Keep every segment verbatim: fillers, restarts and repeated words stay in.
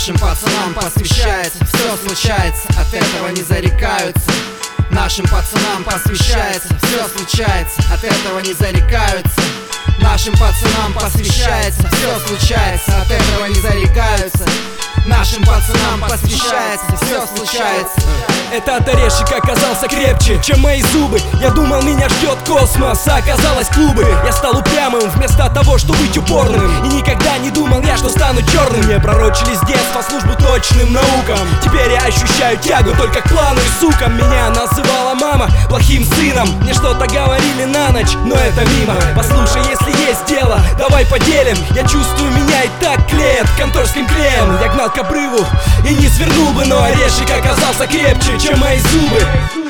Нашим пацанам посвящается, все случается, от этого не зарекаются. Нашим пацанам посвящается, все случается, от этого не зарекаются. Нашим пацанам посвящается, все случается, от этого не зарекаются. Нашим пацанам посвящается, все случается. Этот орешек оказался крепче, чем мои зубы. Я думал, меня ждет космос, а оказалось клубы. Я стал упрямым вместо того, чтобы быть упорным. И никогда не думал я, что стану черным. Мне пророчили с детства службу точным наукам. Теперь я ощущаю тягу только к плану и сукам. Меня называла мама плохим сыном. Мне что-то говорили на ночь, но это мимо. Послушай, если есть дело, давай поделим. Я чувствую, меня и так клеят конторским клеем. Я гнал к обрыву и не свернул бы, но орешек оказался крепче, чем мои зубы.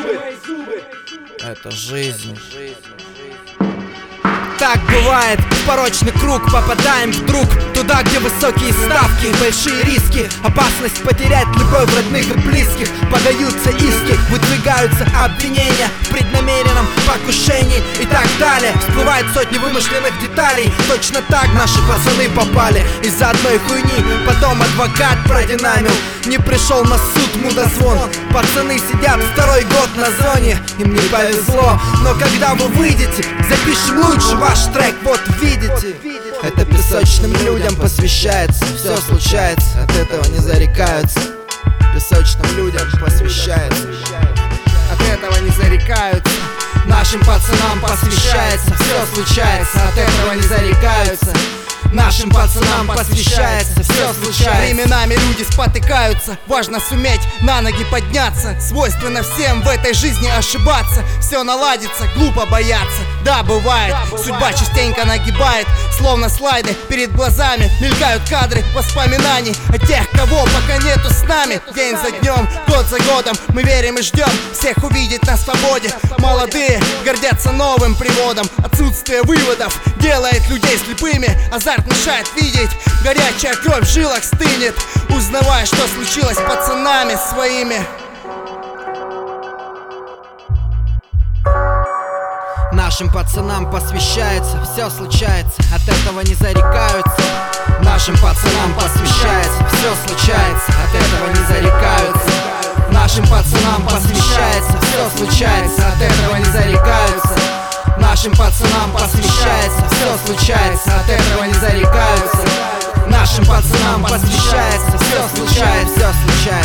Это жизнь. Так бывает, в порочный круг попадаем вдруг туда, где высокие ставки, большие риски, опасность потерять любовь родных и близких. Подаются иски, выдвигаются обвинения в преднамеренном покушении и так далее. Всплывают сотни вымышленных деталей. Точно так наши пацаны попали из-за одной хуйни. Потом адвокат продинамил, не пришел на суд мудозвон. Пацаны сидят второй год на зоне, им не повезло. Но когда вы выйдете, запишем лучше ваш трек, вот видите. Это песочным людям посвящается, все случается, от этого не зарекаются. Песочным людям посвящается, от этого не зарекаются. Нашим пацанам посвящается, все случается, от этого не зарекаются. Нашим пацанам посвящается, все случается. Временами люди спотыкаются, важно суметь на ноги подняться. Свойственно всем в этой жизни ошибаться. Все наладится, глупо бояться. Да, бывает, судьба частенько нагибает. Словно слайды перед глазами мелькают кадры воспоминаний о тех, кого пока нету с нами. День за днем, год за годом мы верим и ждем всех увидеть на свободе. Молодые гордятся новым приводом. Отсутствие выводов делает людей слепыми. Азарт мешает видеть, горячая кровь в жилах стынет, узнавая, что случилось с пацанами своими. Нашим пацанам посвящается, все случается, от этого не зарекаются. Нашим пацанам посвящается, все случается, от этого не зарекаются. Нашим пацанам посвящается, все случается, от этого не зарекаются. Нашим пацанам посвящается, все случается, от этого не зарекаются. Нашим пацанам посвящается, все случается, все случается.